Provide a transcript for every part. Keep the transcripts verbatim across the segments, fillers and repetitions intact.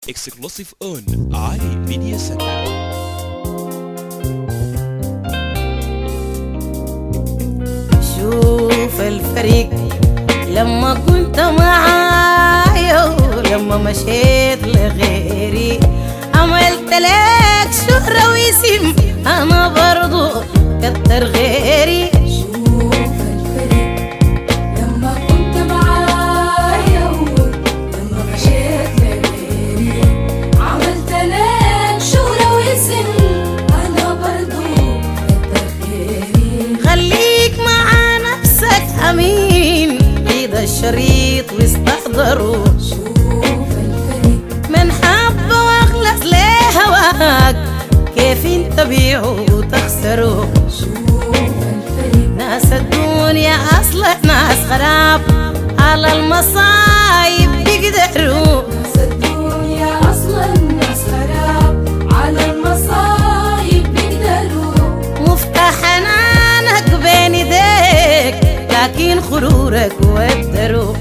exclusive on علي ميديا سنتر. شوف الفريق لما كنت معايا ولما مشيت لغيري، عملت لك شهرة واسم أنا برضو كتر غيري. شوف الفريق لما كنت معايا ولما مشيت لغيري، عملت لك شهرة واسم أنا برضو كتر غيري. خليك مع نفسك أمين، عيد الشريط واستحضره. شوف الفريق من حب واخلص لهواك، كيف انت بيعه وتخسره. شوف الفريق ناس الدنيا اصلا ناس خراب، على المصايب بيقدروا. ناس الدنيا أصلا ناس خراب، على المصايب بيقدروا. مفتاح حنانك بين ايديك، لكن غرورك وابدروا.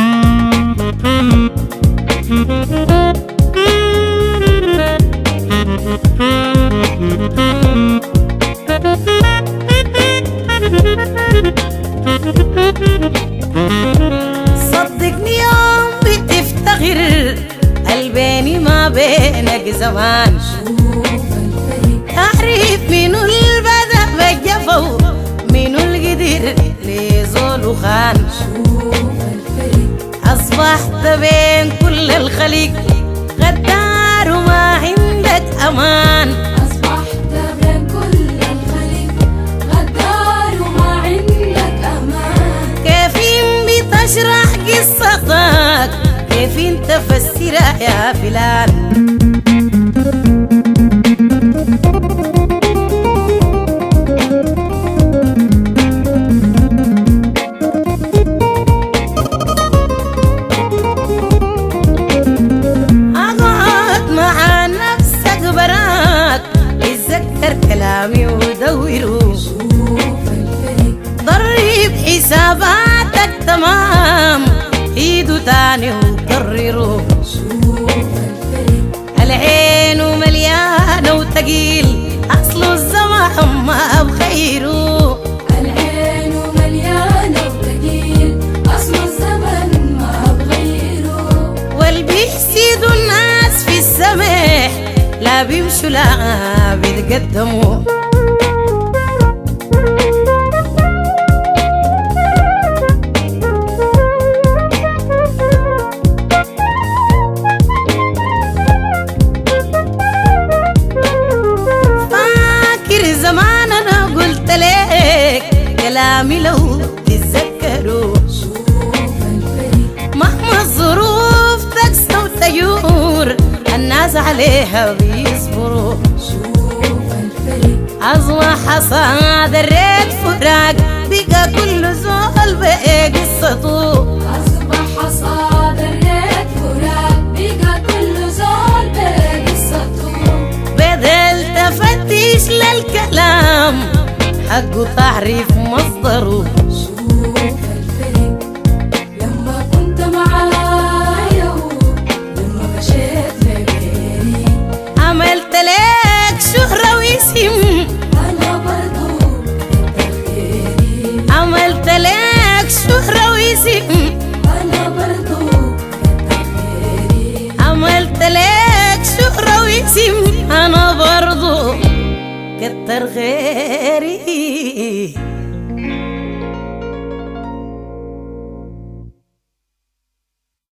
صدقني يوم بتفتخر قلبيني ما بينك زمان. شوف الفريق تعرف منو البدأ بالجفو، منو القدر لزول وخان. شوف الفريق أصبحت بين كل الخليق غدار وما عندك أمان. أصبحت بين كل الخليق غدار وما عندك أمان. كيف بتشرح قصتك، كيف تفسرها يا فلان. اقعد مع نفسك براك، اتذكر كلامي ودوره. شوف الفريق ضرب حساباتك تمام، عيدوا تاني وكرروا. شوف الفريق العين مليانة وتقيل، أصل الزمان ما بخيره. العين مليانة وثقيل، أصل الزمن ما بغيره. والبيحسدوا الناس في السمح، لا بيمشوا لا بيتقدموا. فاكر زمان أنا قلت لك كلامي لو تتذكروا. شوف الفريق مهما الظروف تقسى وتجور، الناس عليها بيصبروا. شوف الفريق أصبح حصاد الريت فراق، بقى كل زول بقى قصته. أصبح حصاد الريت فراق، بقى كل زول بقصته. بدل تفتيش للكلام، حقه تعريف مصدره. شوف الفريق لما كنت معايا ولما مشيت لغيري، عملت لك شهرة واسم أنا برضو كتر خيري. عملت لك شهرة واسم أنا برضو كتر خيري. عملت لك شهرة واسم أنا برضو كتر غيري.